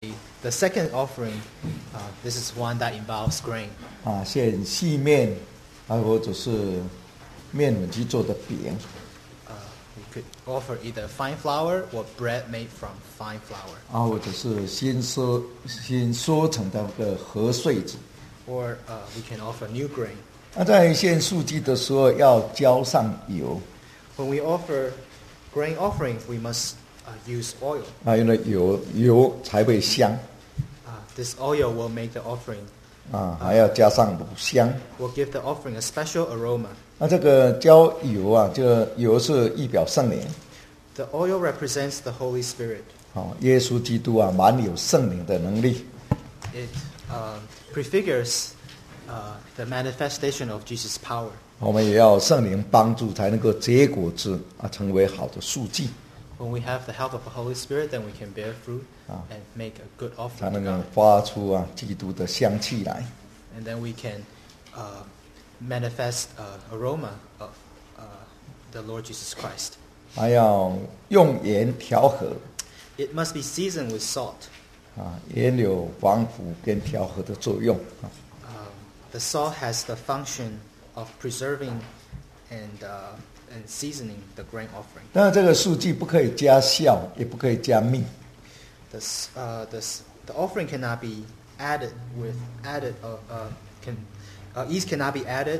The second offering, this is one that involves grain. 献细面或者是面粉去做的饼。 We could offer either fine flour or bread made from fine flour. 或者是新缩成的和穗子。 Or we can offer new grain. 在献素祭的时候要浇上油。 When we offer grain offerings, we must use oil. 因为油才会香。 This oil will make the offering. 还要加上乳香。 Will give the offering a special aroma. 这个浇油这个油是意表圣灵。 The oil represents the Holy Spirit. 耶稣基督满有圣灵的能力。 It prefigures the manifestation of Jesus' power. 我们也要圣灵帮助，才能够结果子成为好的素祭。 When we have the help of the Holy Spirit, then we can bear fruit and make a good 才 offering 能 to 够 God. 发出基督的香气来。 And then we can manifest aroma of the Lord Jesus Christ. 还要用盐调和。 It must be seasoned with salt. 盐有防腐跟调和的作用。 The salt has the function of preserving and seasoning the grain offering. 当然，这个素祭不可以加酵，也不可以加蜜。 The offering cannot be added yeast cannot be added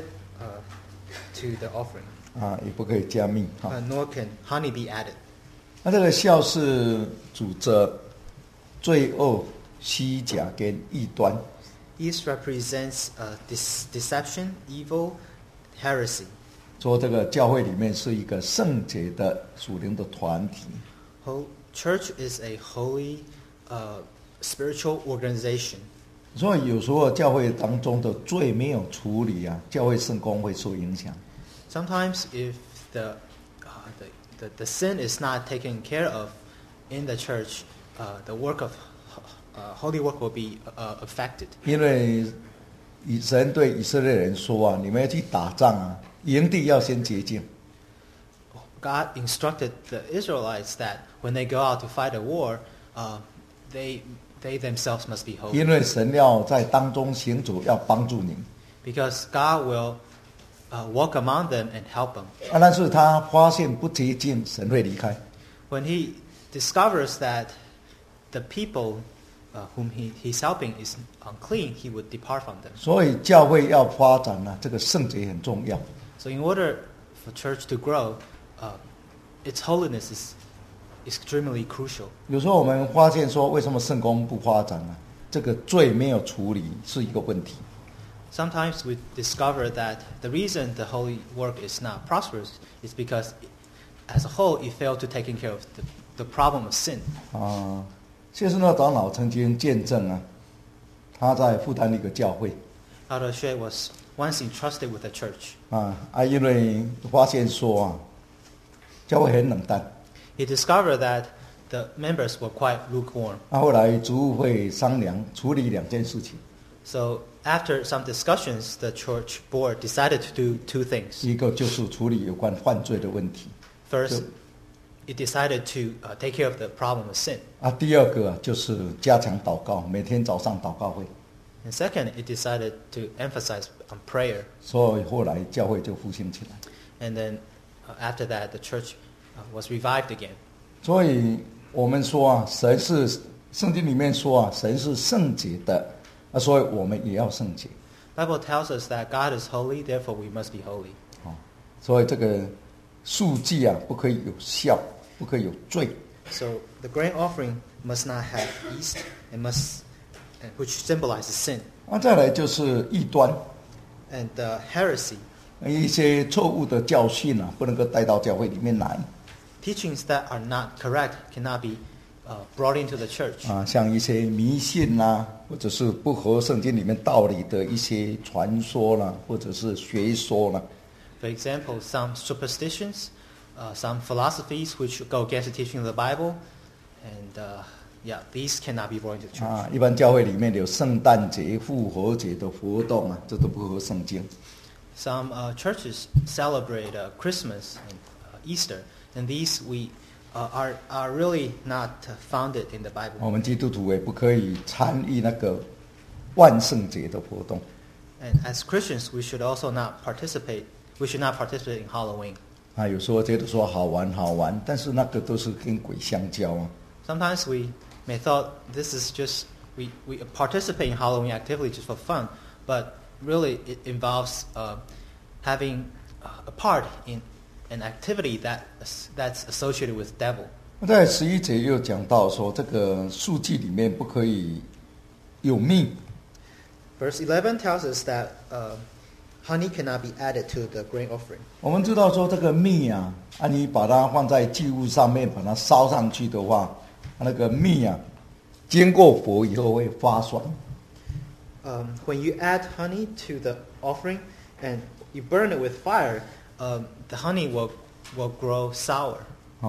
to the offering. 也不可以加蜜。 Nor can honey be added. 这个酵是主着罪恶、虚假跟异端。 Yeast represents deception, evil, heresy. 说这个教会里面是一个圣洁的属灵的团体。 Church is a holy spiritual organization. 所以有时候教会当中的罪没有处理教会圣工会受影响。 Sometimes if the sin is not taken care of in the church, the work of holy work will be affected. 因为神对以色列人说你们要去打仗营地要先洁净。 God instructed the Israelites that when they go out to fight a war, they themselves must be holy. 因为神要在当中行走，要帮助你。 Because God will walk among them and help them. 但是他发现不洁净，神会离开。 When he discovers that the people whom he's helping is unclean, he would depart from them. 所以教会要发展这个圣洁很重要。 So in order for church to grow, its holiness is extremely crucial. 有时候我们发现说，为什么圣工不发展这个罪没有处理是一个问题。 Sometimes we discover that the reason the holy work is not prosperous is because, as a whole, it failed to taking care of the problem of sin. 谢斯诺长老曾经见证他在负担一个教会。 Elder Shea was once entrusted with a church. 因为发现说教会很冷淡。 He discovered that the members were quite lukewarm. 后来主务会商量处理两件事情。 So after some discussions, the church board decided to do two things. 一个就是处理有关犯罪的问题。 First, it decided to take care of the problem of sin. 第二个就是加强祷告，每天早上祷告会。 And second, it decided to emphasize on prayer. 所以后来教会就复兴起来。 And then after that, the church was revived again. 所以我们说神是圣经里面说神是圣洁的，所以我们也要圣洁。 Bible tells us that God is holy, therefore we must be holy. 所以这个素祭不可以有酵，不可以有罪。 So the grain offering must not have yeast, which symbolizes sin. 再来就是异端 And heresy. 一些错误的教训不能够带到教会里面来。 Teachings that are not correct cannot be brought into the church. 像一些迷信或者是不合圣经里面道理的一些传说或者是学说 For example, some superstitions, some philosophies which go against the teaching of the Bible, and these cannot be brought into the church. 一般教会里面有圣诞节、复活节的活动这都不合圣经。 Some churches celebrate Christmas and Easter, and these we are really not founded in the Bible. 我们基督徒也不可以参与那个万圣节的活动。 And as Christians, we should also not participate. We should not participate in Halloween. 有时候觉得说好玩，但是那个都是跟鬼相交啊。 Sometimes we may thought this is just we participate in Halloween activity just for fun, but really it involves having a part in an activity that's associated with devil. 在11节又讲到说，这个素祭里面不可以有蜜。 Verse 11 tells us that honey cannot be added to the grain offering. 我们知道说这个蜜啊，你把它放在祭物上面，把它烧上去的话，那个蜜啊，经过火以后会发酸。 When you add honey to the offering and you burn it with fire, the honey will grow sour.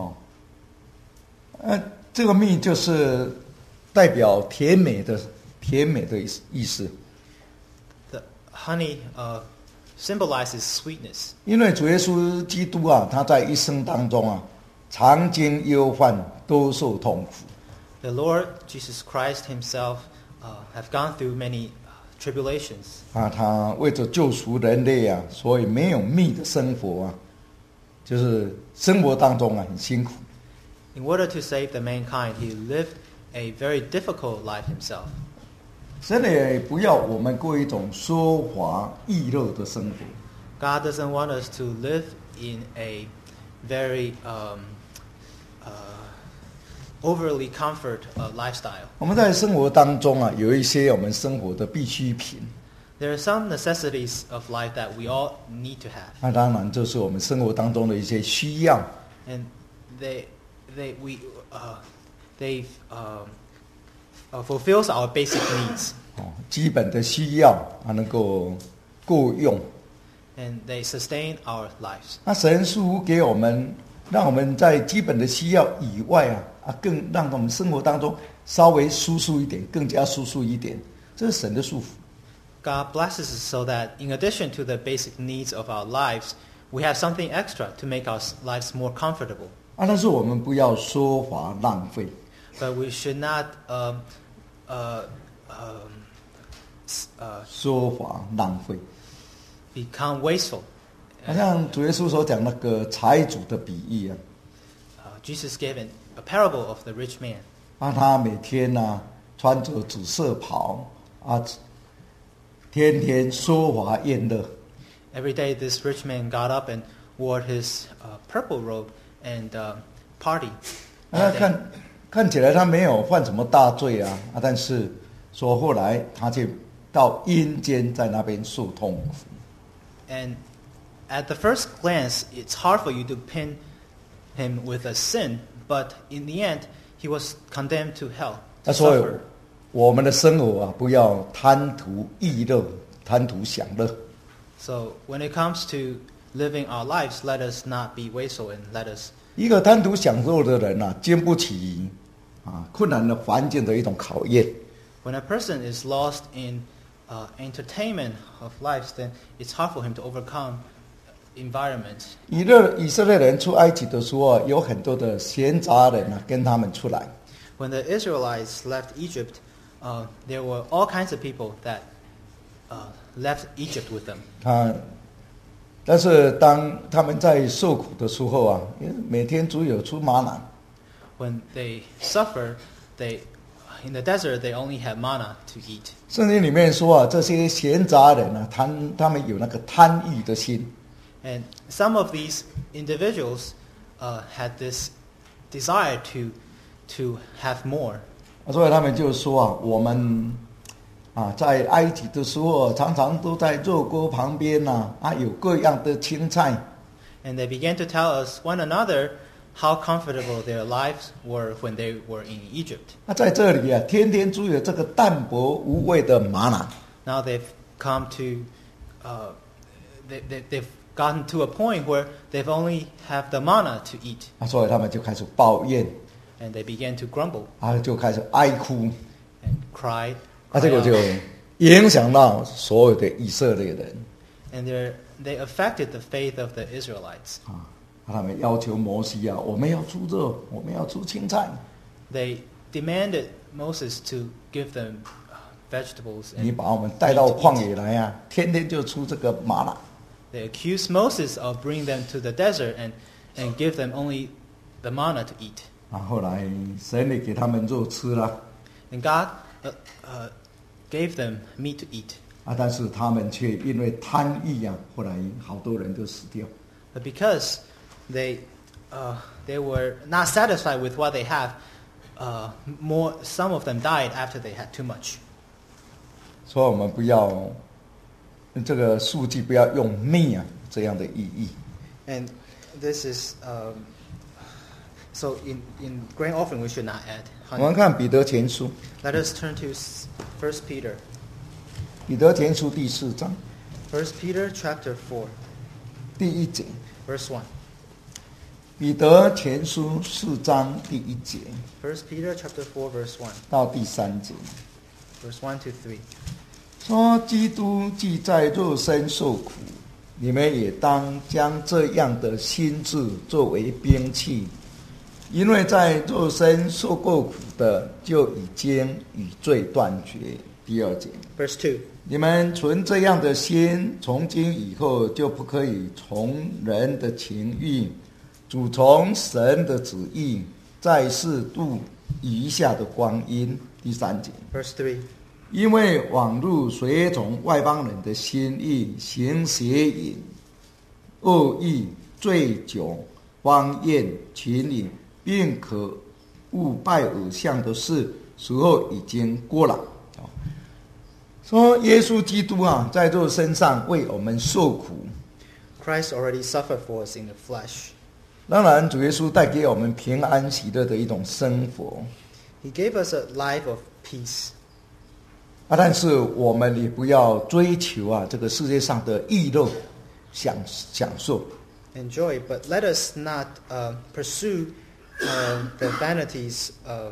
这个蜜就是代表甜美的意思。 The honey symbolizes sweetness. 因为主耶稣基督啊，他在一生当中啊，常经忧患，多受痛苦。 The Lord Jesus Christ Himself have gone through many tribulations. 他为着救赎人类啊，所以没有蜜的生活啊，就是生活当中啊很辛苦。 In order to save the mankind, He lived a very difficult life Himself. 神也不要我们过一种奢华逸乐的生活。 God doesn't want us to live in a very overly comfort lifestyle. 我们在生活当中啊，有一些我们生活的必需品。 There are some necessities of life that we all need to have. 那当然就是我们生活当中的一些需要。 And they fulfills our basic needs. 基本的需要能够够用。 And they sustain our lives. 那神似乎给我们，让我们在基本的需要以外更让我们生活当中稍微舒适一点，更加舒适一点。这是神的祝福。 God blesses us so that in addition to the basic needs of our lives, we have something extra to make our lives more comfortable. 但是我们不要奢华浪费。 But we should not 奢华浪费 become wasteful. 好像主耶稣所讲那个财主的比喻 Jesus gave a parable of the rich man. 他每天穿着紫色袍天天奢华宴乐。 Every day this rich man got up and wore his purple robe and party. 看起来他没有犯什么大罪但是说后来他就到阴间，在那边受痛苦。 And at the first glance, it's hard for you to pin him with a sin, but in the end, he was condemned to hell. 所以我们的生活不要贪图逸乐，贪图享乐。 So when it comes to living our lives, let us not be wasteful and let us. 一个贪图享受的人经不起困难的环境的一种考验。 When a person is lost in entertainment of life, then it's hard for him to overcome environment. 以色列人出埃及的时候有很多的闲杂人跟他们出来。 When the Israelites left Egypt, there were all kinds of people that left Egypt with them. 但是当他们在受苦的时候每天只有出玛瑙。 When they suffer, in the desert they only had manna to eat. 圣经里面说这些闲杂人他们有那个贪欲的心。 And some of these individuals had this desire to have more. 所以他们就说我们在埃及的时候常常都在肉锅旁边有各样的青菜。 And they began to tell us one another how comfortable their lives were when they were in Egypt. 在这里天天只有这个淡薄无味的玛瑙。 Now they've come to they've gotten to a point where they've only have the manna to eat. 所以他们就开始抱怨。 And they began to grumble. 就开始哀哭。 And cried. 这个就影响到所有的以色列人。 And they affected the faith of the Israelites. 他们要求摩西啊，我们要出肉，我们要出青菜。 They demanded Moses to give them vegetables 你 and 把我们带到旷野来啊，天天就出这个麻辣。 they accused Moses of bringing them to the desert and give them only the manna to eat. 啊，后来神也给他们肉吃了 And God gave them meat to eat. 啊，但是他们却因为贪欲啊，后来好多人都死掉。 But because they were not satisfied with what they have, some of them died after they had too much. 所以我们不要这个数据不要用密啊这样的意义。 And this is so in grain offering we should not add 我们 honey. 看彼得前书， Let us turn to 1 Peter. 彼得前书第4章 1 Peter chapter 4, 第1节。 verse 1. 彼得前书4章第1节 1 Peter chapter 4, verse 1. 到第3节， Verse 1 to 3. 说基督既在肉身受苦，你们也当将这样的心志作为兵器，因为在肉身受过苦的，就已经与罪断绝。第2节， Verse 2. 你们存这样的心，从今以后就不可以从人的情欲，主从神的旨意，在世度余下的光阴。第3节， Verse 3. 因为网路随从外邦人的心意，行邪淫、恶意、醉酒、荒宴、群饮，并可恶拜偶像的事，时候已经过了。说耶稣基督啊，在肉身上为我们受苦。 Christ already suffered for us in the flesh. 当然，主耶稣带给我们平安喜乐的一种生活 He gave us a life of peace. 啊，但是我们也不要追求啊这个世界上的逸乐享受。 and joy, but let us not pursue the vanities,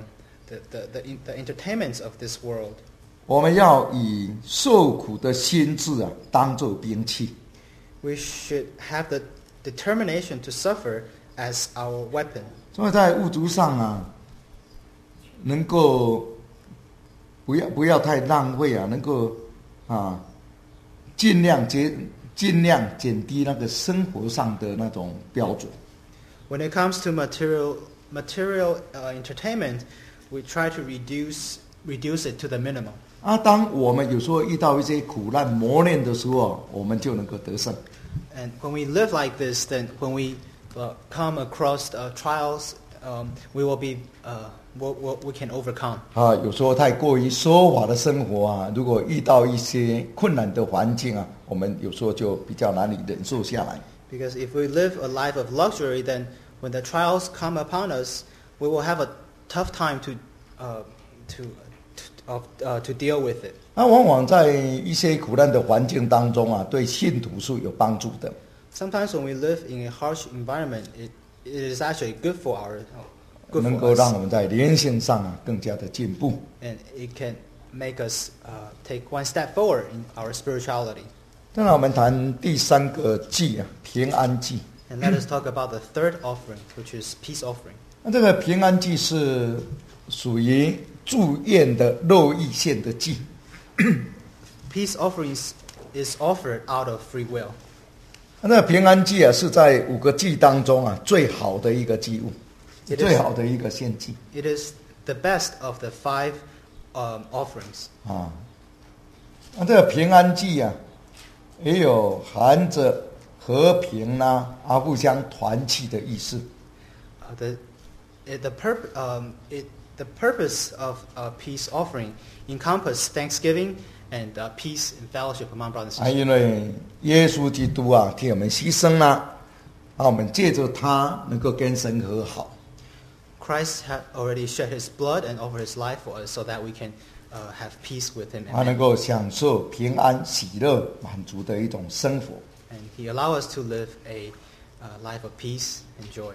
the entertainments of this world. 我们要以受苦的心志啊，当作兵器。 We should have the determination to suffer as our weapon. 所以在物质上啊，能够不要太浪费啊，能够啊尽量减低那个生活上的那种标准。 When it comes to material entertainment, we try to reduce it to the minimum. 啊，当我们有时候遇到一些苦难磨练的时候，我们就能够得胜。 And when we live like this, then when we come across trials, we will be we can overcome. 啊，有时候太过于奢华的生活啊，如果遇到一些困难的环境啊，我们有时候就比较难以忍受下来。 Because if we live a life of luxury, then when the trials come upon us, we will have a tough time to deal with it. 那往往在一些苦难的环境当中啊，对信徒是有帮助的。 Sometimes when we live in a harsh environment, it is actually good for 能够 us, 让我们在灵性上啊更加的进步。 and it can make us take one step forward in our spirituality. 当然，我们谈第3个祭啊，平安祭。 And let us talk about the third offering, which is peace offering. 那这个平安祭是属于祝愿的肉意献的祭。 Peace offerings is offered out of free will. 那这个平安祭啊，是在5个祭当中啊最好的一个祭物， It is- 最好的一个献祭 It is the best of the 5 offerings. 啊。那这个平安祭啊，也有含着和平啦、互相团契的意思。 The purpose of peace offering encompass thanksgiving and peace and fellowship among brothers and 啊， sisters. 因为耶稣基督啊替我们牺牲了，我们借着他能够跟神和好。 Christ had already shed his blood and offered his life for us so that we can have peace with him. 他能够享受平安、喜乐、满足的一种生活。 And he allows us to live a life of peace and joy.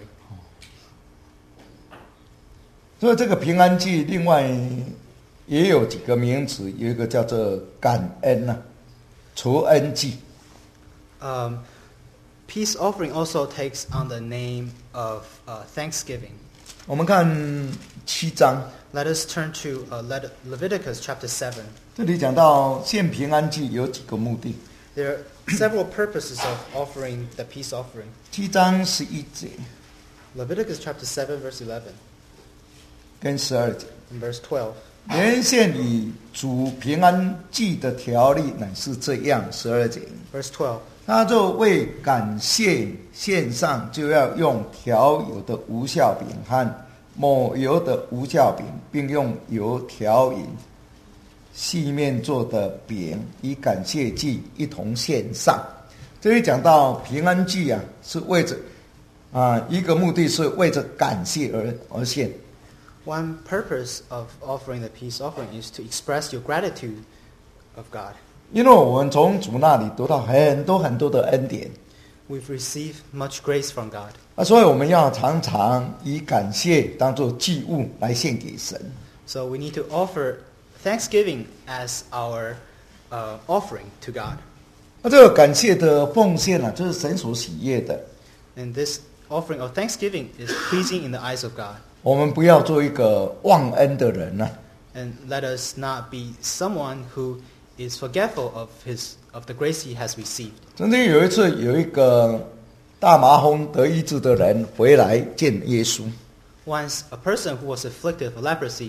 所以这个平安祭，另外也有几个名词，有一个叫做感恩呐、酬恩祭。 peace offering also takes on the name of thanksgiving. 我们看7章， Let us turn to Leviticus chapter 7. 这里讲到献平安祭有几个目的。 There are several purposes of offering the peace offering. 7章11节 Leviticus chapter 7 verse 11 跟12节， and verse 12. 原献与主平安祭的条例乃是这样，12节。 Verse 12. 他就为感谢献上，就要用调油的无酵饼和抹油的无酵饼，并用油调饮细面做的饼，以感谢祭一同献上。这里讲到平安祭啊，是为着一个目的是为着感谢而献。 One purpose of offering the peace offering is to express your gratitude of God. 因为我们从主那里得到很多的恩典 We've received much grace from God. 所以我们要常常以感谢当作祭物来献给神。 So we need to offer thanksgiving as our offering to God. 这个感谢的奉献这是神所喜悦的。 And this offering of thanksgiving is pleasing in the eyes of God. 我们不要做一个忘恩的人 And let us not be someone who is forgetful of the grace he has received. 曾经有一次，有一个大麻风得医治的人回来见耶稣。 Once a person who was afflicted with leprosy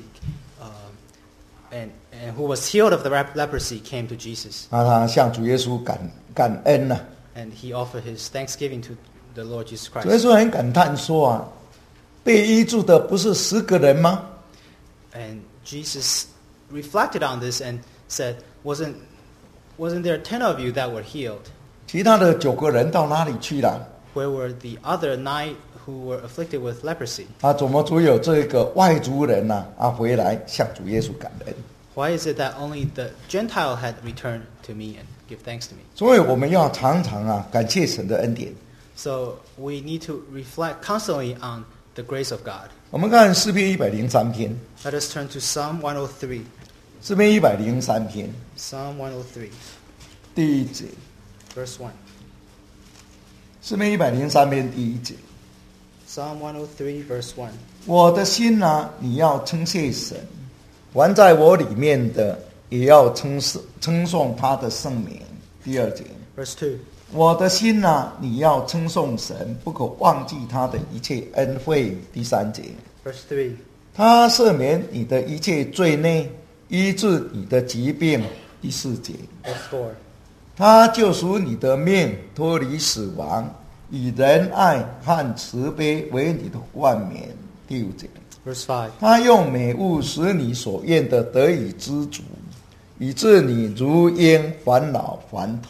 and who was healed of the leprosy came to Jesus. 他向主耶稣感恩 And he offered his thanksgiving to the Lord Jesus 主耶 Christ. 稣很感叹说被医治的不是10个人吗？ And Jesus reflected on this and said, Wasn't there 10 of you that were healed? 其他的9个人到哪里去了？ Where were the other 9 who were afflicted with leprosy? 怎么只有这个外族人回来向主耶稣感恩？ Why is it that only the Gentile had returned to me and give thanks to me? 所以我们要常常感谢神的恩典。 So we need to reflect constantly on the grace of God. 我们看诗篇103篇， Let us turn to Psalm 103. 诗篇103篇 Psalm 103, 第1节， verse 1. 诗篇103篇第1节。 Psalm 103, verse 1. 我的心你要称谢神，凡在我里面的也要称颂他的圣名。第2节， Verse 2. 我的心你要称颂神，不可忘记他的一切恩惠。第3节， Verse 3. 他赦免你的一切罪孽，医治你的疾病。第4节， Verse 4. 他救赎你的命，脱离死亡，以仁爱和慈悲为你的冠冕。第5节， Verse 5. 他用美物使你所愿的得以知足，以致你如鹰返老还童。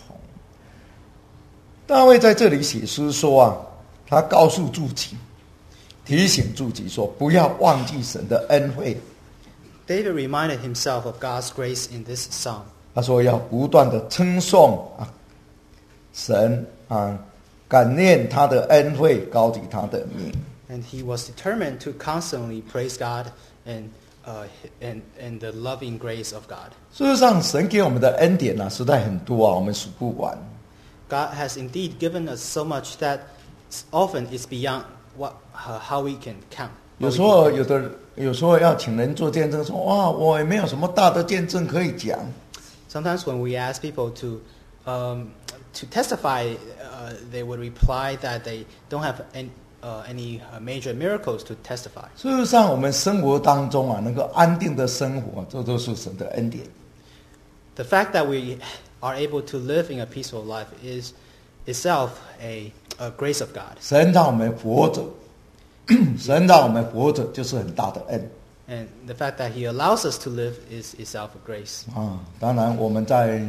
大卫在这里写诗说他告诉自己，提醒自己说，不要忘记神的恩惠。 David reminded himself of God's grace in this psalm. 他说要不断的称颂神感念他的恩惠，高举他的名。 And he was determined to constantly praise God and the loving grace of God. 事实上，神给我们的恩典实在很多我们数不完。 God has indeed given us so much that often is beyond how we can count. 有时候要请人做见证，说我也没有什么大的见证可以讲。 Sometimes when we ask people to testify, they would reply that they don't have any major miracles to testify. 事实上，我们生活当中能够安定的生活，这都是神的恩典。 The fact that we are able to live in a peaceful life is itself a grace of God. 神让我们活着，神让我们活着就是很大的恩。 And the fact that He allows us to live is itself a grace. 当然我们在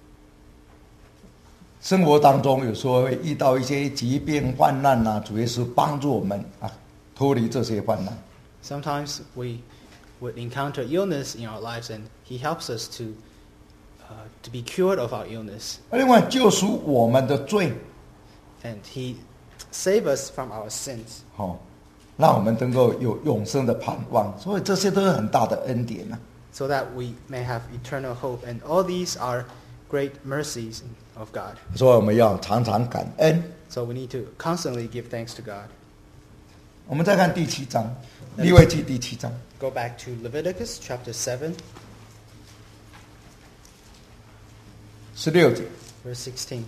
生活当中有时候会遇到一些疾病患难主耶稣帮助我们脱离这些患难。 Sometimes we would encounter illness in our lives, and He helps us to be cured of our illness. 另外救赎我们的罪， And He saves us from our sins. 让我们能够有永生的盼望，所以这些都是很大的恩典 So that we may have eternal hope. And all these are great mercies of God. 所以我们要常常感恩。 So we need to constantly give thanks to God. 我们再看第7章，利未记第7章。 Go back to Leviticus chapter 7, 16节， verse 16.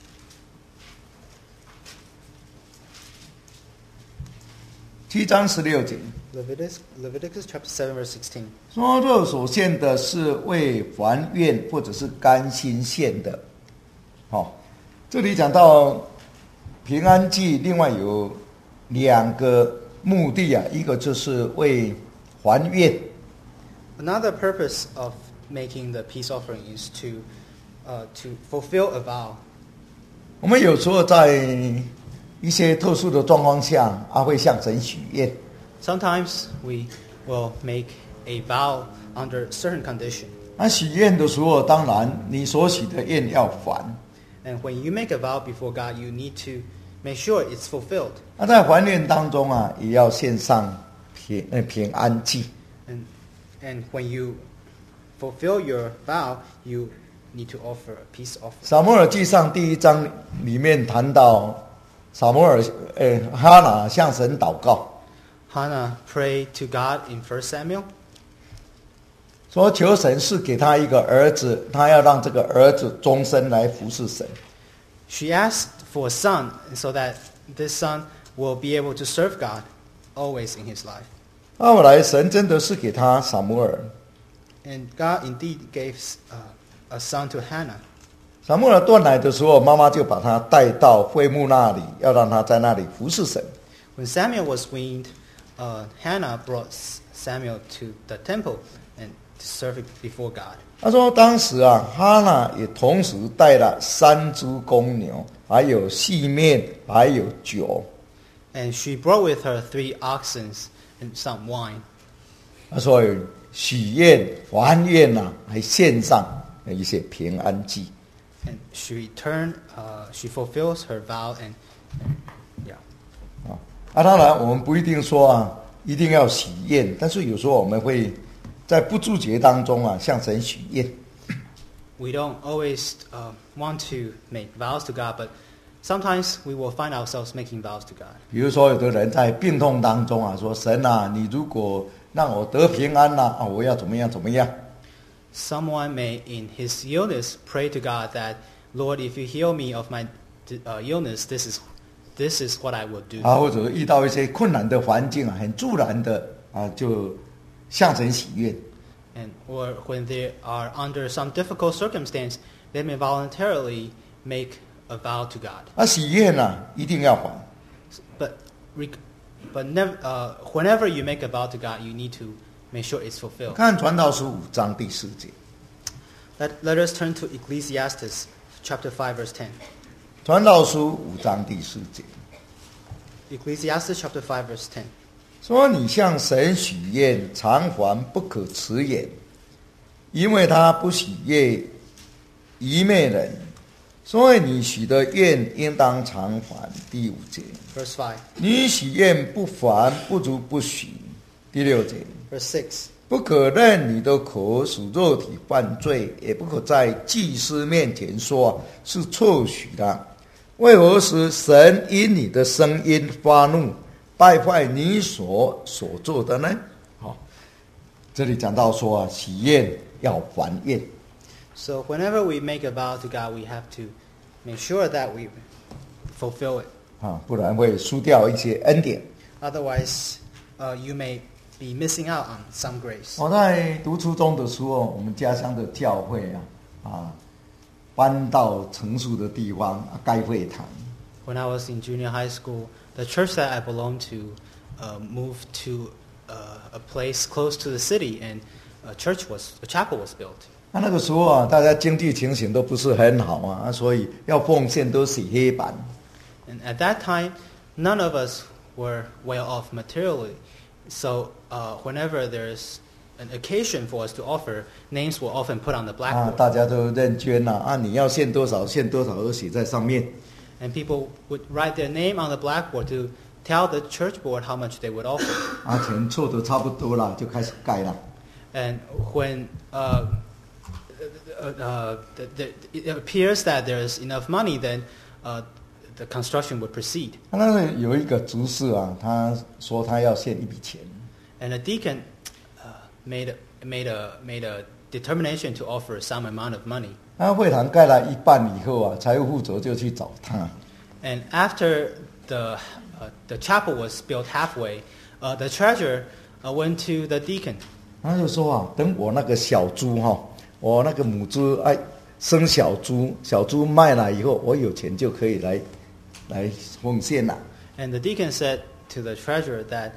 7章16节 Leviticus chapter 7, verse 16. 说，若所献的是为还愿或者是甘心献的，这里讲到平安祭，另外有2个目的啊，一个就是为还愿， Another purpose of making the peace offering is to fulfill a vow. 我们有时候在一些特殊的状况下会向神许愿。 Sometimes we will make a vow under certain condition. 许愿的时候，当然你所许的愿要还。 And when you make a vow before God, you need to make sure it's fulfilled. 在还愿当中也要献上平安祭。 And when you fulfill your vow, you need to offer a peace offering. 撒母耳记上第1章里面谈到撒母耳哈拿向神祷告， Hannah prayed to God in 1 Samuel. 说求神是给他一个儿子，他要让这个儿子终身来服侍神。 She asked for a son so that this son will be able to serve God always in his life. 后来神真的是给他撒母耳， And God indeed gave a son to Hannah. 撒母耳断奶的时候，妈妈就把他带到会幕那里，要让他在那里服侍神。 When Samuel was weaned, Hannah brought Samuel to the temple and to serve before God. 他说当时哈拿也同时带了3只公牛，还有细面，还有酒。 And she brought with her 3 oxen and some wine. 所以许愿还愿还献上一些平安祭。 And she fulfills her vow and yeah. 当然我们不一定说一定要许愿，但是有时候我们会在不自觉当中向神许愿。 We don't always want to make vows to God, but sometimes we will find ourselves making vows to God. 比如说有的人在病痛当中说神你如果让我得平安我要怎么样怎么样。 Someone may, in his illness, pray to God that, Lord, if you heal me of my illness, this is what I will do. 或者遇到一些困难的环境很自然的就向神许愿。 Or when they are under some difficult circumstance, they may voluntarily make a vow to God. 许愿一定要还。 But whenever you make a vow to God, you need to make sure it's fulfilled. 看传道书5章第4节。 Let us turn to Ecclesiastes chapter 5, verse 10. 传道书5章第4节 Ecclesiastes chapter 5, verse 10. 说你向神许愿，偿还不可迟延，因为他不喜悦愚昧人，所以你许的愿应当偿还。第5节 Verse 5. 你许愿不还，不如不许。第6节 Verse 6. 不可任你的口使肉体犯罪，也不可在祭司面前说是错许的。为何使神因你的声音发怒，败坏你所做的呢？这里讲到说许愿要还愿。 So whenever we make a vow to God, we have to make sure that we fulfill it. 不然会输掉一些恩典。 Otherwise, you may be missing out on some grace. 我在读初中的时候，我们家乡的教会搬到成熟的地方盖会堂。 When I was in junior high school, the church that I belonged to moved to a place close to the city, and a chapel was built. 那个时候大家经济情形都不是很好所以要奉献都洗黑板。 And at that time, none of us were well off materially. So whenever there's an occasion for us to offer, names were often put on the blackboard. 大家都认捐你要献多少献多少都写在上面。 And people would write their name on the blackboard to tell the church board how much they would offer. 钱凑得差不多了，就开始盖了。 And when it appears that there's enough money, then the construction would proceed. 那有一个执事啊，他说他要献一笔钱， And the deacon made a determination to offer some amount of money. 那会堂盖了一半以后啊，财务负责就去找他， And after the chapel was built halfway, the treasurer went to the deacon. 他就说啊，等我那个小猪哈，我那个母猪生小猪，小猪卖了以后，我有钱就可以来奉献了。 And the deacon said to the treasurer that,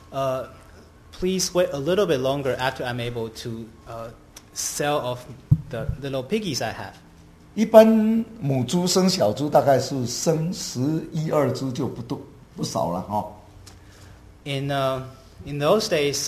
please wait a little bit longer after I'm able to sell off the little piggies I have. 一般母猪生小猪大概是生11、12只就不少了哈。 In those days,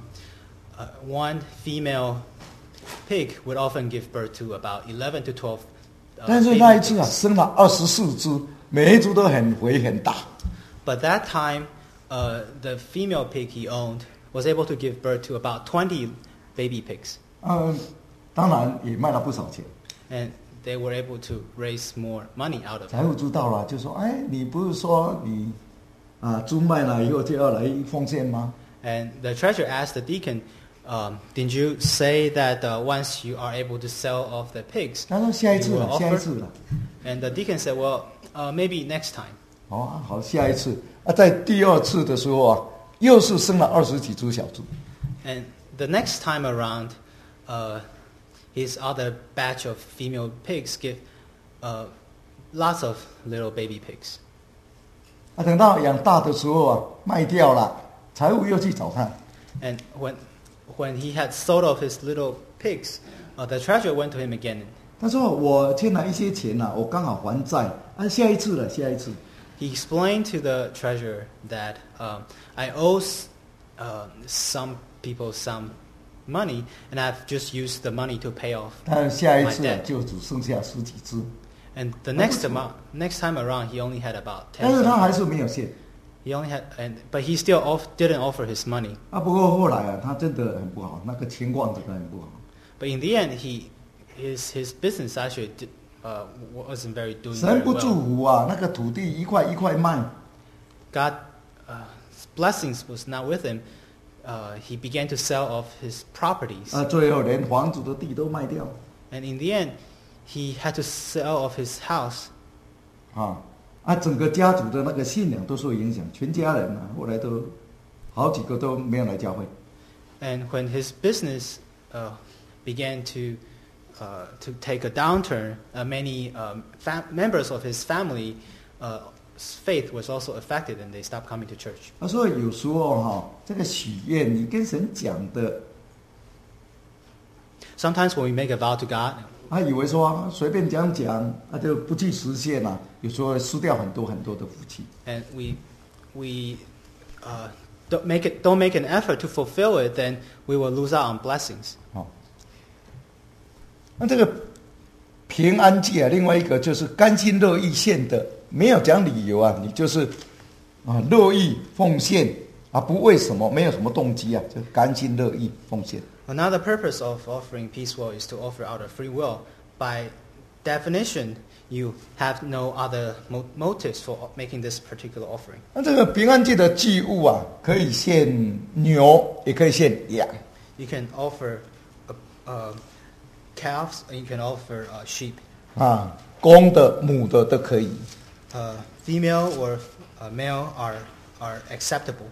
one female pig would often give birth to about 11 to 12. 但是 baby 那一次啊， pigs. 生了24只，每一只都很肥很大。 But that time, the female pig he owned was able to give birth to about 20 baby pigs, 当然也卖了不少钱。 and they were able to raise more money out of 财 it. 务知道了，就说：“哎，你不是说你猪卖了以后就要来奉献吗？” And the treasurer asked the deacon, "Didn't you say that once you are able to sell off the pigs, 他说：“下一次 you 了， will 下一 offer?" 次了。 And the deacon said, "Well, maybe next time." 哦，好，下一次在第二次的时候啊，又是生了20几只小猪。 And the next time around, his other batch of female pigs give lots of little baby pigs. 等到养大的时候啊，卖掉了，财务又去找他。 And when he had sold off his little pigs, the treasurer went to him again. 他说：“我欠了一些钱呐、我刚好还债，下一次了，下一次。” He explained to the treasurer that I owe some people some money, and I've just used the money to pay off 但下一 my 次啊， debt. 就只剩下10几只， And the next time around, he only had about 10. 但是他还 something. 是没有献。 He only had, but he still didn't offer his money. 不过后来啊，他真的很不好，那个情况真的很不好。 But in the end, his business actually wasn't very doing 神 very 不祝 well. 福啊，那个土地一块一块卖， God's blessings was not with him. He began to sell off his properties. 最后连房子的地都卖掉。 And in the end, he had to sell off his house. 整个家族的那个信仰都受影响，全家人啊，后来都好几个都没有来教会。 And when his business began to take a downturn, many members of his family faith was also affected, and they stopped coming to church. 所以有时候这个许愿，你跟神讲的， Sometimes when we make a vow to God, 他以为说随便讲，就不去实现了，有时候会失掉很多很多的福气。 and we don't make an effort to fulfill it, then we will lose out on blessings. 那这个平安祭啊，另外一个就是甘心乐意献的，没有讲理由啊，你就是乐意奉献不为什么，没有什么动机啊，就甘心乐意奉献。 Another purpose of offering peace will is to offer out of free will. By definition, you have no other motives for making this particular offering. 那这个平安祭的祭物啊，可以献牛，也可以献羊。 You can offer calves, and you can offer sheep. 公的、母的都可以。 Female or male are acceptable.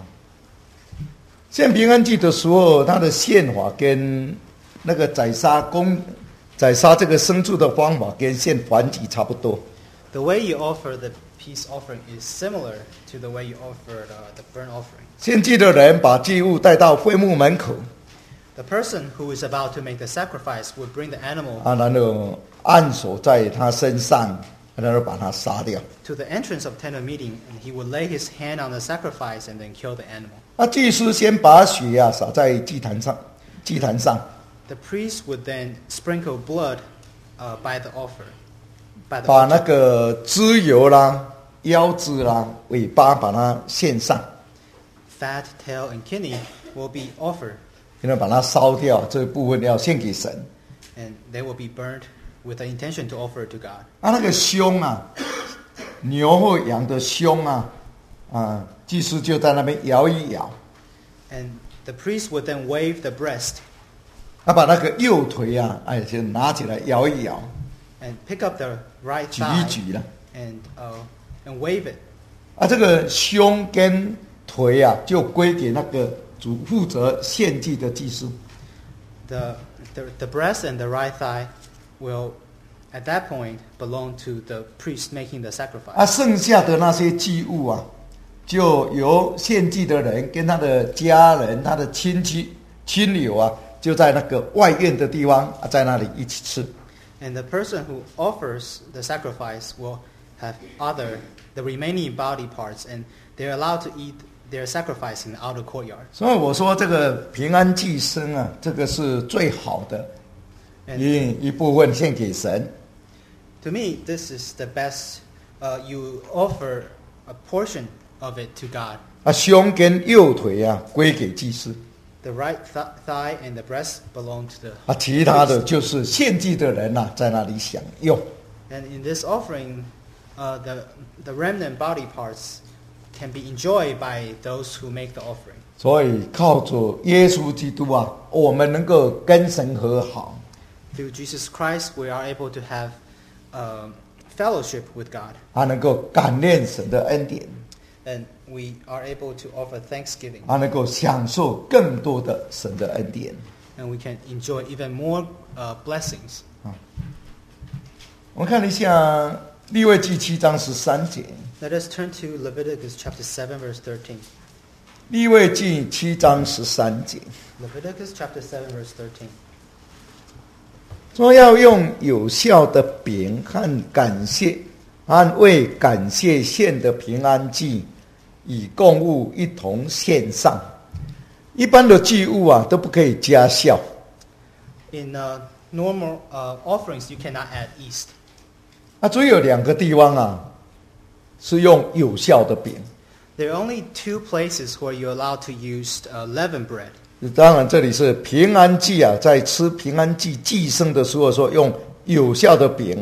献平安祭的时候，它的献法跟那个宰杀这个牲畜的方法跟献燔祭差不多。 The way you offer the peace offering is similar to the way you offer the burnt offering. 献祭的人把祭物带到会幕门口， The person who is about to make the sacrifice would bring the animal 然后按手在他身上，然后把它杀掉。 to the entrance of tent of meeting, and he would lay his hand on the sacrifice and then kill the animal. 祭司先把血洒在祭坛上， The priest would then sprinkle blood by the altar. 把那个脂油啦、腰子啦、尾巴把它献上， Fat, tail, and kidney will be offered, 然后把它烧掉，这部分要献给神。 and they will be burned with the intention to offer it to God. 那个胸啊，牛或羊的胸啊，祭司就在那边摇一摇， And the priest would then wave the breast 把那个右腿啊，就拿起来摇一摇， and pick up the right 举一 thigh 举了。 and wave it. 这个胸跟腿啊，就归给那个主负责献祭的祭司。 The breast and the right thigh will, at that point, belong to the priest making the sacrifice. 剩下的那些祭物啊，就由献祭的人跟他的家人、他的亲戚、亲友啊，就在那个外院的地方在那里一起吃。 And the person who offers the sacrifice will have the remaining body parts, and they're allowed to eat their sacrifice in the outer courtyard. 所以我说这个平安祭牲啊，这个是最好的，一部分献给神。 To me, this is the best. You offer a portion of it to God. 胸跟右腿啊，归给祭司。 The right thigh and the breast belong to the 其他的就是献祭的人在那里享用。 And in this offering, the remnant body parts can be enjoyed by those who make the offering. 所以靠着耶稣基督啊，我们能够跟神和好。 Through Jesus Christ, we are able to have fellowship with God. 能够感念神的恩典。 And we are able to offer thanksgiving. 能够享受更多的神的恩典。 And we can enjoy even more blessings. 我们看一下利未记7章13节。 Let us turn to Leviticus chapter 7, verse 13. 利未记7章13节。 Leviticus chapter 7, verse 13. 说要用有效的饼和感谢，和为感谢献的平安祭，以供物一同献上。一般的祭物都不可以加效。 In normal offerings, you cannot add yeast. 只有2个地方是用有效的饼。 There are only 2 places where you're allowed to use leavened bread. 当然，这里是平安祭在吃平安祭祭牲的时候，说用有效的饼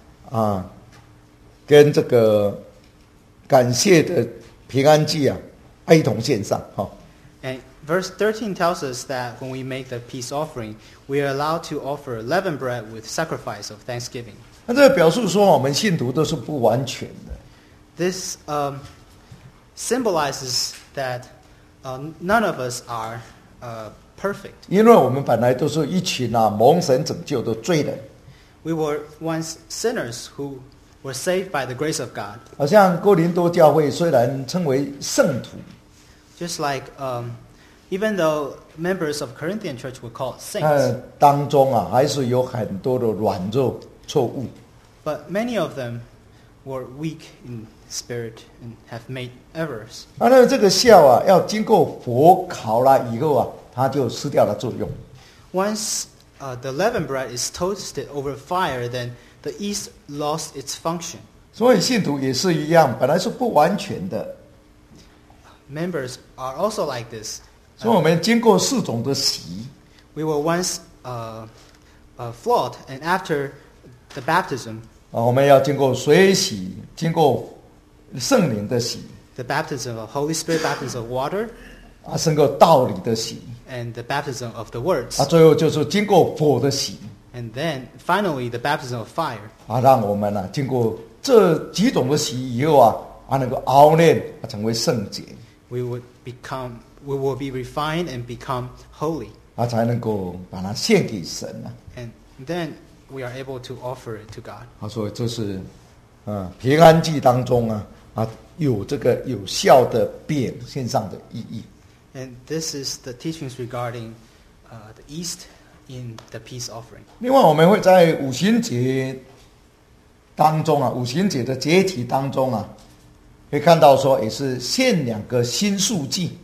跟这个感谢的平安祭一同献上。 And verse 13 tells us that when we make the peace offering, we are allowed to offer leavened bread with sacrifice of thanksgiving. 那这表示说，我们信徒都是不完全的。 This symbolizes that none of us are perfect. 因为我们本来都是一群蒙神拯救的罪人。 We were once sinners who were saved by the grace of God. 好像哥林多教会虽然称为圣徒， Just like even though members of Corinthian church were called saints, 当中还是有很多的软弱错误。 but many of them were weak in spirit and have made errors. 那这个酵要经过火烤了以后它就失掉了作用。 Once the leavened bread is toasted over fire, then the yeast lost its function. 所以信徒也是一样，本来是不完全的。 Members are also like this. 所以我们经过4种的洗。 We were once flawed, and after the baptism, 我们要经过水洗，经过圣灵的洗， the baptism of Holy Spirit, baptism of water, 经过道理的洗， and the baptism of the words. 最后就是经过火的洗。 And then finally the baptism of fire. 让我们经过这几种的洗以后能够熬炼，成为圣洁。 We will be refined and become holy. 才能够把它献给神。 And then we are able to offer it to God. 所以这是平安祭当中有这个有效的饼献上的意义。 And this is the teachings regarding the yeast in the peace offering. 另外，我们会在五旬节当中五旬节的节期当中会看到说也是献2个新素祭。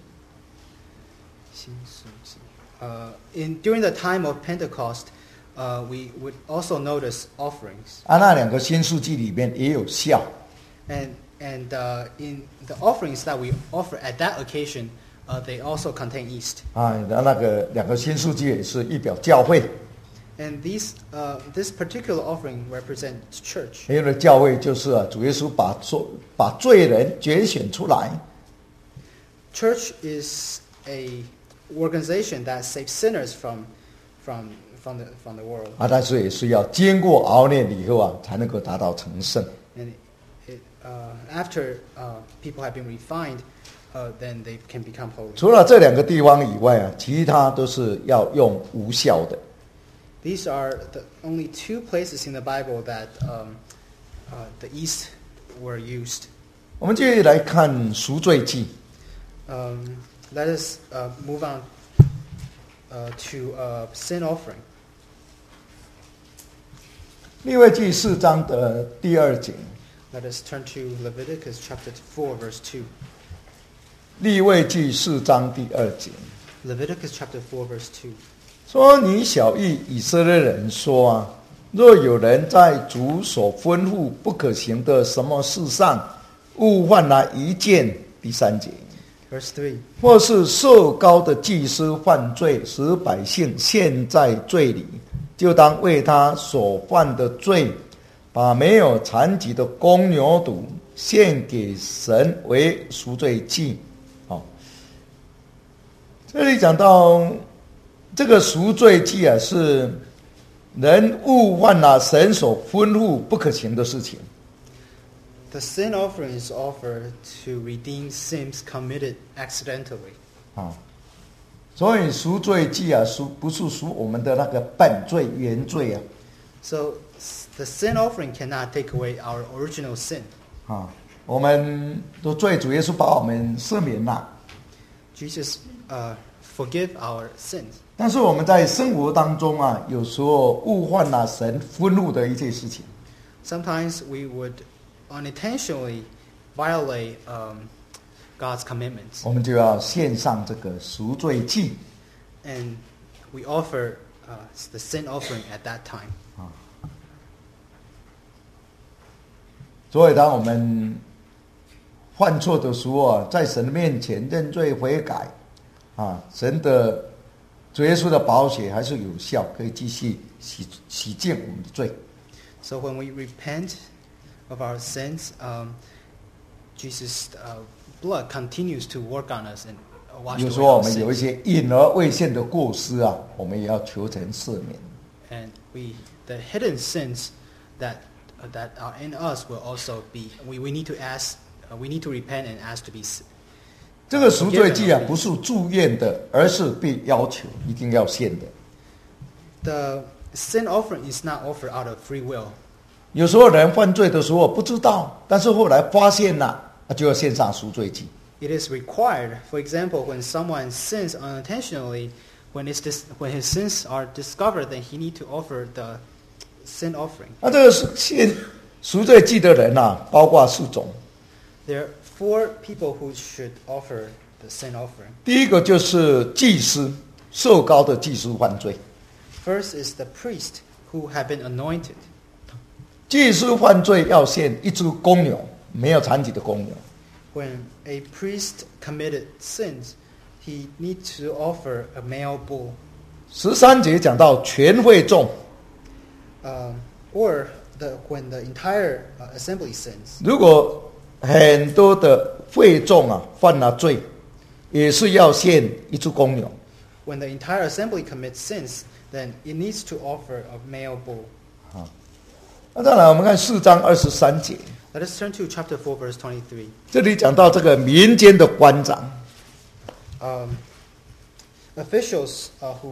During the time of Pentecost, we would also notice offerings. 那2个新素祭里面也有酵。 And in the offerings that we offer at that occasion, they also contain yeast. 那个2个新素祭也是预表教会。 And this particular offering represents church. 因为教会就是主耶稣把罪人拣选出来， Church is a organization that saves sinners from the world. 但是也是要经过熬炼以后才能够达到成圣。 And after people have been refined, then they can become holy. 除了这两个地方以外其他都是要用无效的。 These are the only two places in the Bible that the yeast were used. 我们接着来看赎罪祭。 Let us move on to sin offering. 利未记4章的第2节。 Let us turn to Leviticus chapter 4, verse 2. 利未记4章第2节 Leviticus chapter 4, verse 2. 说：“你晓谕以色列人说若有人在主所吩咐不可行的什么事上误犯了一件，第3节。 Verse 3. 或是受膏的祭司犯罪，使百姓陷在罪里，就当为他所犯的罪，把没有残疾的公牛犊献给神为赎罪祭。”这里讲到这个赎罪祭是人误犯了神所吩咐不可行的事情。 The sin offering is offered to redeem sins committed accidentally. 所以赎罪祭不是赎我们的那个本罪原罪 So the sin offering cannot take away our original sin. 我们的罪主耶稣把我们赦免了。 Jesus forgive our sins. 但是我们在生活当中有时候误犯了神吩咐的一些事情。 Sometimes we would unintentionally violate God's commandments. 我们就要献上这个赎罪祭。 And we offer the sin offering at that time. 所以当我们犯错的时候在神的面前认罪悔改神的主耶稣的宝血还是有效，可以继续洗净我们的罪。 So when we repent of our sins, Jesus' blood continues to work on us and wash 有 away 时候我 our 们有一 sins. 些隐而未现的过失我们也要求神赦免。 And the hidden sins that are in us will also be. We need to ask. We need to repent and ask to be. 这个赎罪祭不是自愿的，而是被要求一定要献的。 The sin offering is not offered out of free will. 有时候人犯罪的时候不知道，但是后来发现了，就要献上赎罪祭。 It is required. For example, when someone sins unintentionally, when his sins are discovered, then he need to offer the sin offering. 这个献赎罪祭的人包括4种。 There are 4 people who should offer the sin offering. 第一个就是祭司，受膏的祭司犯罪。 First is the priest who have been anointed. 祭司犯罪要献一只公牛，没有残疾的公牛。 When a priest committed sins, he needs to offer a male bull. 13节讲到全会众， Or when the entire assembly sins. 如果很多的会众犯了罪，也是要献一只公牛。 When the entire assembly commits sins, then it needs to offer a male bull. 再来我们看4章23节， Let us turn to chapter 4, verse 23. 这里讲到这个民间的官长， Officials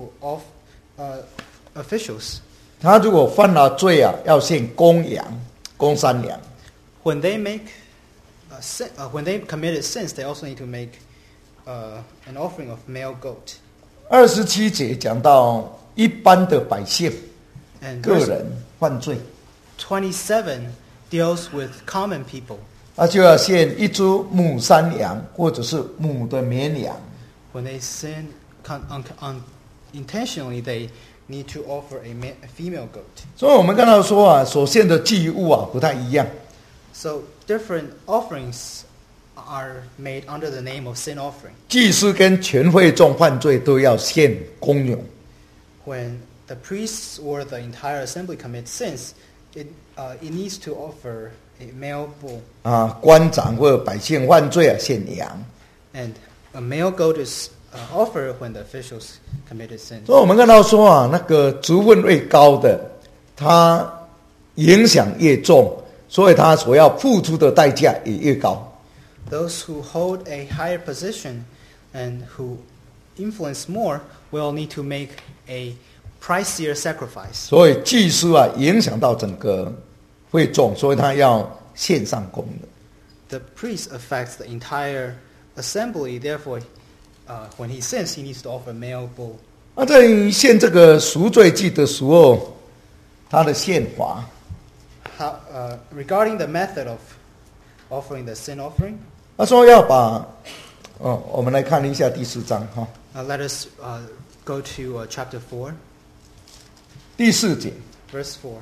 officials, 他如果犯了罪要献公羊、公山羊。 when they make when they committed sins, they also need to make an offering of male goat. 27节讲到一般的百姓、 And 个 verse 人犯罪， 27 deals with common people. 就要献一只母山羊或者是母的绵羊。 When they sin intentionally, they need to offer a female goat. 所以我们看到说所献的祭物不太一样。 So different offerings are made under the name of sin offering. 祭司跟全会众犯罪都要献公牛， When the priests or the entire assembly commits sins, it needs to offer a male bull. 官长或百姓犯罪献羊。 And a male goat is offered when the officials committed sin. 所以我们看到说那个职分越高的，他影响越重，所以他所要付出的代价也越高。 Those who hold a higher position and who influence more will need to make a pricier sacrifice. 所以祭司影响到整个会众，所以他要献上供的。 The priest affects the entire assembly, therefore, when he sins, he needs to offer a male bull. 在献这个赎罪祭的时候，他的献法， Regarding the method of offering the sin offering, 他说要把，我们来看一下第4章哈， let us go to chapter 4, 第4节， verse 4.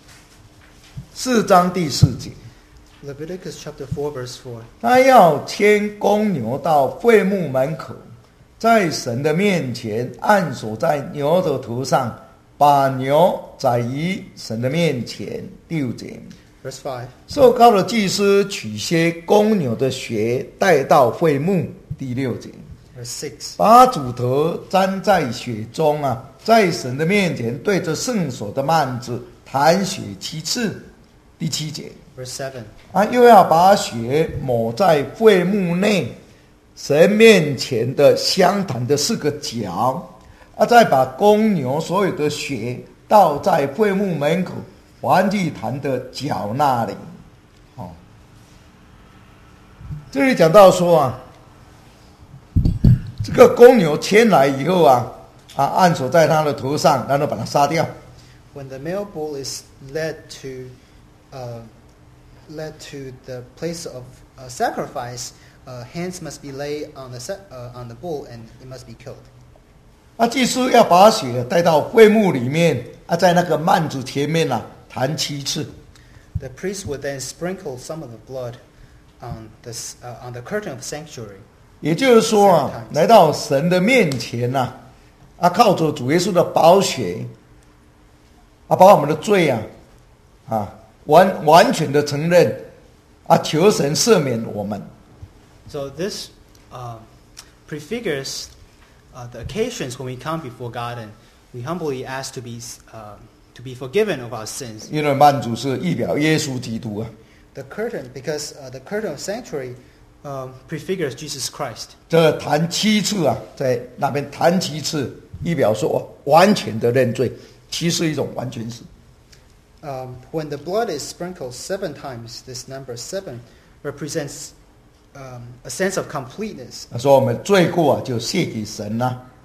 4章第4节， Leviticus chapter 4, verse 4. 他要牵公牛到会幕门口，在神的面前按手在牛的头上，把牛宰于神的面前。第5节。 Verse 5. 受膏的祭司取些公牛的血带到会幕。第6节。 Verse 6. 把主头沾在血中在神的面前对着圣所的幔子弹血7次。第7节。 Verse 7. 又要把血抹在会幕内神面前的香坛的4个角，再把公牛所有的血倒在会幕门口燔祭坛的角那里。这里讲到说这个公牛牵来以后按手在他的头上，然后把它杀掉。 When the male bull is led to the place of sacrifice, hands must be laid on the bull and it must be killed. 祭司要把血带到会幕里面在那个幔子前面弹7次。 The priest would then sprinkle some of the blood on the curtain of sanctuary. 也就是说来到神的面前靠着主耶稣的宝血把我们的罪完全的承认求神赦免我们。 So this prefigures the occasions when we come before God and we humbly ask to be forgiven of our sins. 因为幔子是预表耶稣基督 The curtain, because the curtain of sanctuary prefigures Jesus Christ. 这弹7次在那边弹7次，预表说完全的认罪，其实是一种完全是。 When the blood is sprinkled 7 times, this number 7 represents a sense of completeness. 说我们罪过就卸给神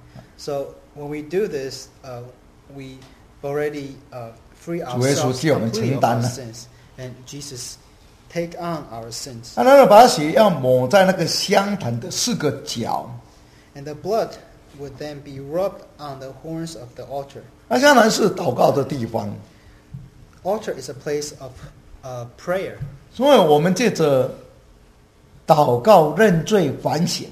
So when we do this, we already free 主耶稣 ourselves 替我们 completely 承 of 担 our 了。 sins, and Jesus take on our sins. 然后把血要抹在那个香坛的4个角。 And the blood would then be rubbed on the horns of the altar. 香坛是祷告的地方， Altar is a place of prayer. 所以我们借着祷告认罪反省，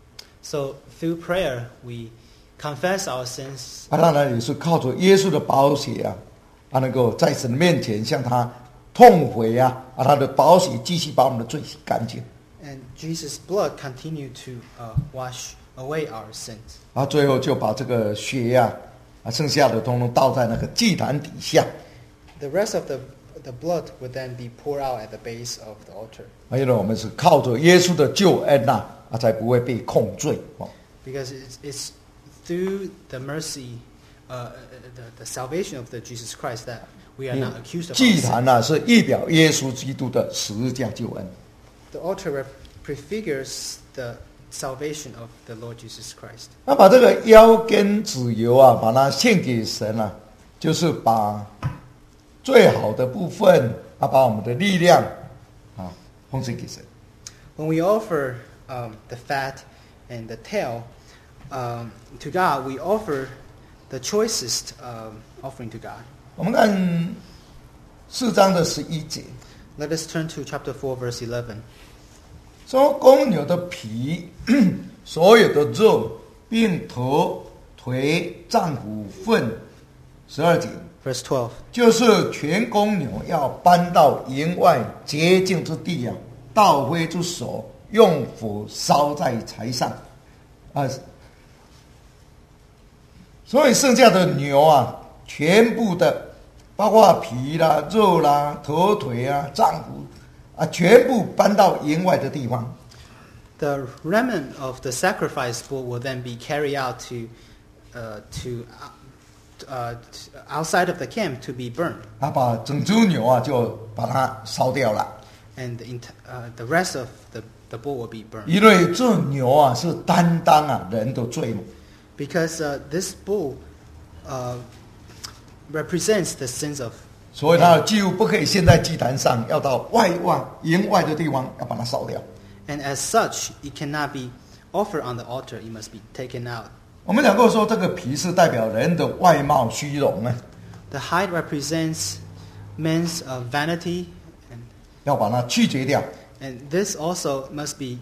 So through prayer, we confess our sins. 当然也是靠着耶稣的宝血能够在神面前向他痛悔他的宝血继续把我们的罪洗干净。 And Jesus' blood continue to wash away our sins. 最后就把这个血剩下的通通倒在那个祭坛底下。 The rest of the blood would then be poured out at the base of the altar. 因为我们是靠着耶稣的救恩才不会被控罪。 Because it's through the mercy, the salvation of the Jesus Christ that we are not accused of our 祭 sin. 坛是预表耶稣基督的十字架救恩。 The altar prefigures the salvation of the Lord Jesus Christ. 把这个腰跟脂油把它献给神就是把最好的部分把我们的力量奉献给神。 When we offer the fat and the tail to God, we offer the choicest offering to God. 我们看4章的11节， Let us turn to chapter 4, verse 11. 说公牛的皮、所有的肉，并头、腿、脏骨、粪， 12节， Verse 12. 就是全公牛要搬到营外洁净之地啊，倒灰之手，用火烧在柴上啊。所以剩下的牛啊，全部的，包括皮啦、肉啦、头腿啊、脏腑啊，全部搬到营外的地方。 The remnant of the sacrifice bull will then be carried out to outside of the camp to be burned, 啊，把整只牛啊就把它烧掉了， and the rest of the bull will be burned. 因为这牛啊是担当啊人的罪嘛。 Because this bull represents the sins of 所以它的祭物不可以献在祭坛上，要到营外的地方要把它烧掉。 and as such, it cannot be offered on the altar. It must be taken out. 我们讲过说，这个皮是代表人的外貌虚荣啊， The hide represents man's vanity, 要把它去绝掉。 and this also must be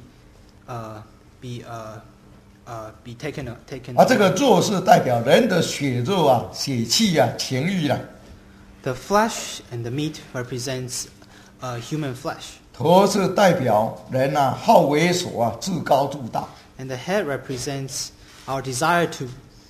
taken 而这个 away. 肉是代表人的血肉啊、血气啊、情欲啊。 The flesh and the meat represents human flesh, 头是代表人啊好猥琐啊、自高自大。 and the head represents our desire to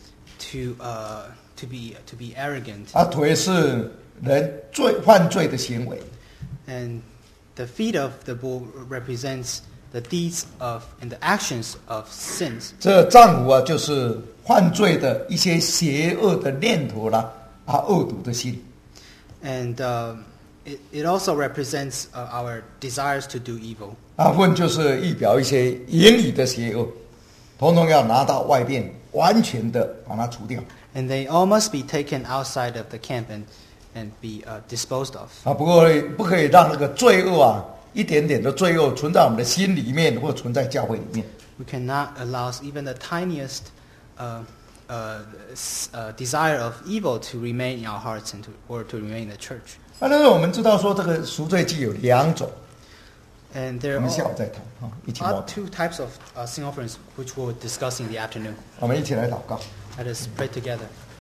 be arrogant, 啊，腿是人犯罪的行为。 and the feet of the bull represents the deeds of and the actions of sins. 这脏腑啊，就是犯罪的一些邪恶的念头啦，啊，恶毒的心。 And it also represents our desires to do evil. 啊，粪就是预表一些言语的邪恶，统统要拿到外边，完全的把它除掉。 And they all must be taken outside of the camp and be disposed of. 啊，不过不可以让那个罪恶啊，一点点的罪恶存在我们的心里面，或存在教会里面。 We cannot allow even the tiniest desire of evil to remain in our hearts or to remain in the church. 啊，但是我们知道说这个赎罪祭有2种， And 我 there 们下午 are 再谈啊，一起祷， two types of sin offerings which we'll discuss in the afternoon. 我们一起来祷告。 Let us pray together.